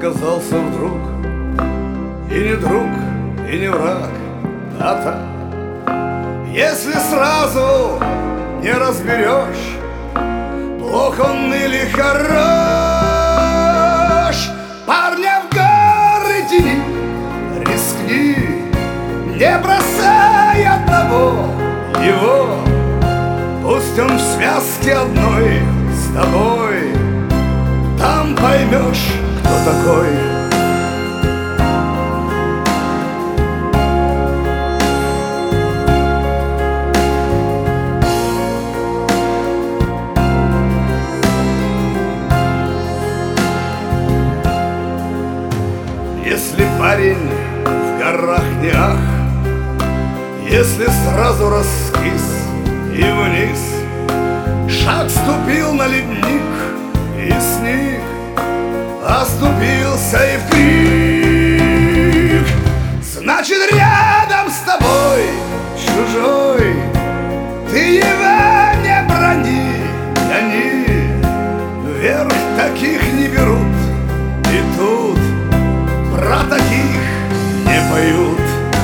оказался вдруг и не друг, и не враг, а так. Если сразу не разберешь, плох он или хорош, парня в горы тяни, рискни, не бросай одного его. Пусть он в связке одной с тобой, там поймешь, кто такой. Если парень в горах не ах, если сразу раскис и вниз, шаг ступил на ледник и сник, оступился и в крик. Значит, рядом с тобой чужой, ты его не брони, гони, вверх таких не берут, и тут про таких не поют.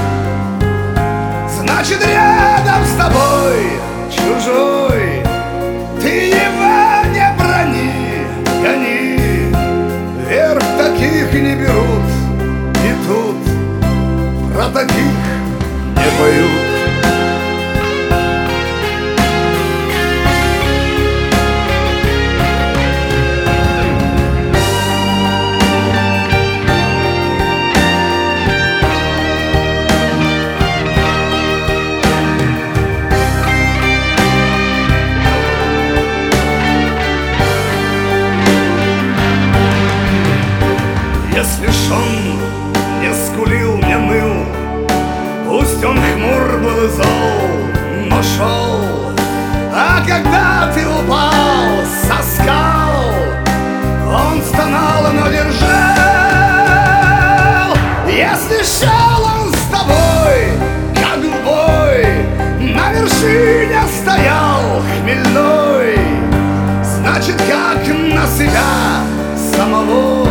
Значит, рядом с тобой чужой, ты его не брони, гони, вверх таких не берут, и тут про таких не поют. Если ж он не скулил, не ныл, пусть он хмур был и зол, но шел. А когда ты упал со скал, он стонал, но держал. Если шел он с тобой, как в бой, на вершине стоял хмельной, значит, как на себя самого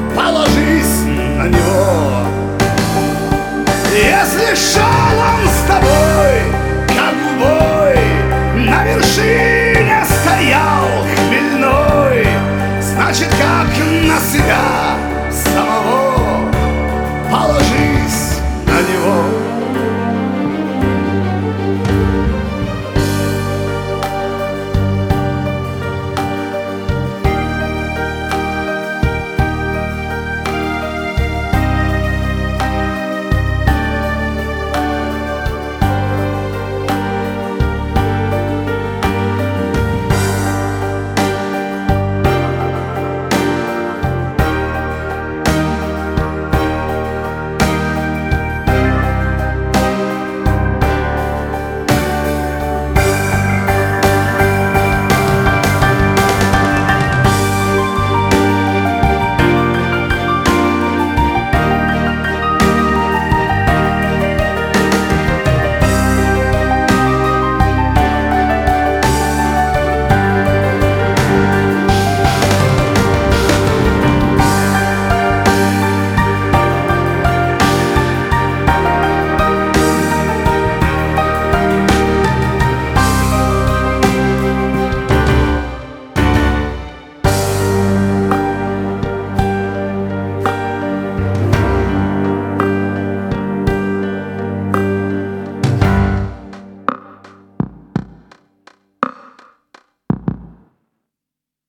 положись на него. Если шел он с